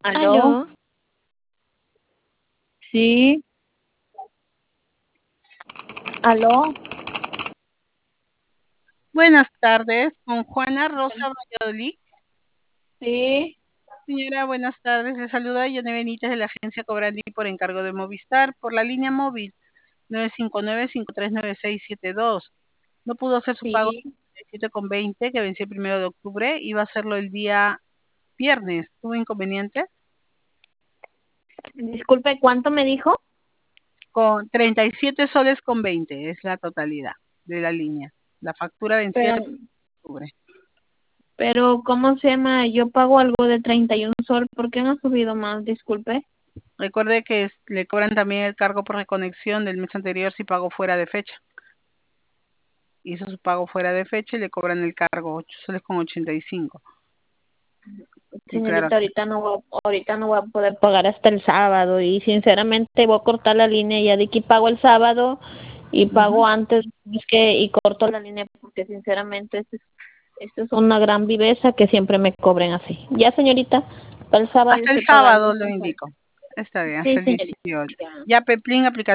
¿Aló? Aló, Sí. ¿Aló? Buenas tardes, con Juana Rosa Valladolid. Sí. Señora, buenas tardes. Le saluda Yone Benítez de la agencia Cobrandi por encargo de Movistar por la línea móvil 959-539672. No pudo hacer su pago Sí. de 7,20 que venció el 1 de octubre. Iba a hacerlo el día viernes. ¿Tuvo inconveniente? Disculpe, ¿cuánto me dijo? Con 37 soles con 20 es la totalidad de la línea. La factura vencía Pero, el 1 de octubre. pero, ¿cómo se llama? Yo pago algo de 31 sol. ¿Por qué no ha subido más? Disculpe. Recuerde que le cobran también el cargo por reconexión del mes anterior si pagó fuera de fecha. Hizo su pago fuera de fecha y le cobran el cargo 8 soles con 85. Y claro, Señorita, ahorita no voy a poder pagar hasta el sábado y sinceramente voy a cortar la línea ya de aquí pago el sábado y pago antes y corto la línea porque sinceramente esto es una gran viveza que siempre me cobren así. Ya, señorita, para el sábado hasta el estoy pagando sábado lo sin falta. indico. Está bien, hasta Sí, el señorita. 18. Ya. Ya Peplín aplicación.